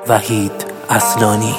وحید اصلانی.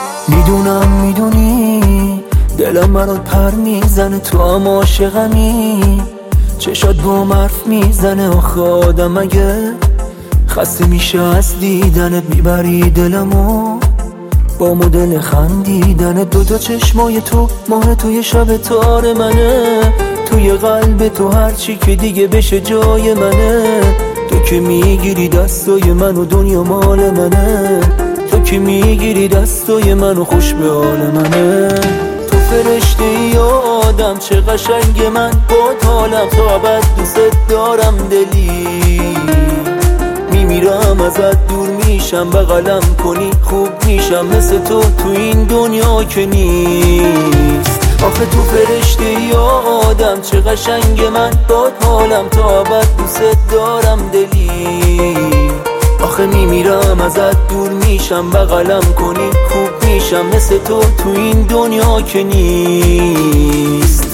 میدونی دلم برات پر میزنه، تو هم عاشقمی، چشات با حرف میزنه. آخه آدم اگه خسته میشه از دیدنت، میبری دلمو با مدل خندیدنت. دوتا چشمای تو ماه توی شب تار منه، توی قلب تو هرچی که دیگه بشه جای منه. تو که میگیری دستای منو دنیا مال منه، تو که میگیری دستای منو خوش به حال منه. تو فرشته ای آدم چه قشنگ، من با حالم تا ابد دوست دارم دلی. میمیرم ازت دور میشم، بغلم کنی خوب میشم، مثل تو این دنیا که نیست. آخه تو فرشته ای آدم چه قشنگ، من با حالم تا ابد دوست دارم دلی. آخه میمیرم ازت دور میشم، بغلم کنی خوب میشم، مثل تو این دنیا که نیست.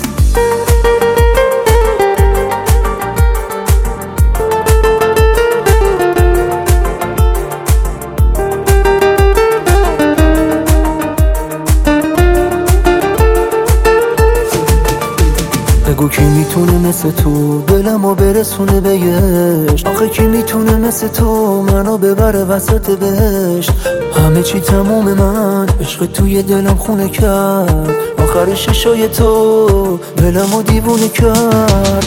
بگو کی میتونه مثل تو دلمو برسونه بهش؟ آخه کی میتونه مثل تو منو ببره وسط بهشت؟ همه چی تموم، من عشق توی دلم خونه کرد، آخر ششای تو دلمو دیوونه کرد.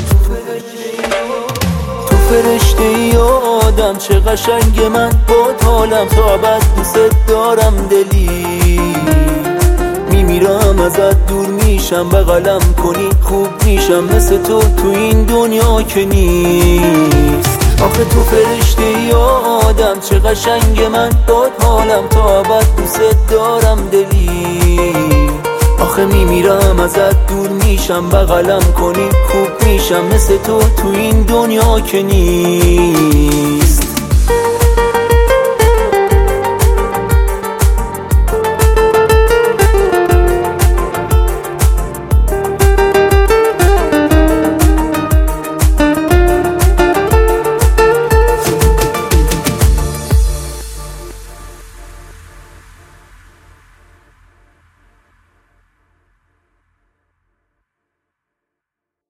تو فرشته ای آدم چه قشنگ، من با حالم تا ابد دوست دارم دلی. میمیرم ازت دور میشم، بغلم کنی خوب میشم، مثل تو این دنیا که نیست. آخه تو فرشته ای آدم چه قشنگ، من با حالم تا ابد دوست دارم دلی. آخه میمیرم ازت دور میشم، بغلم کنی خوب میشم، مثل تو این دنیا که نیست.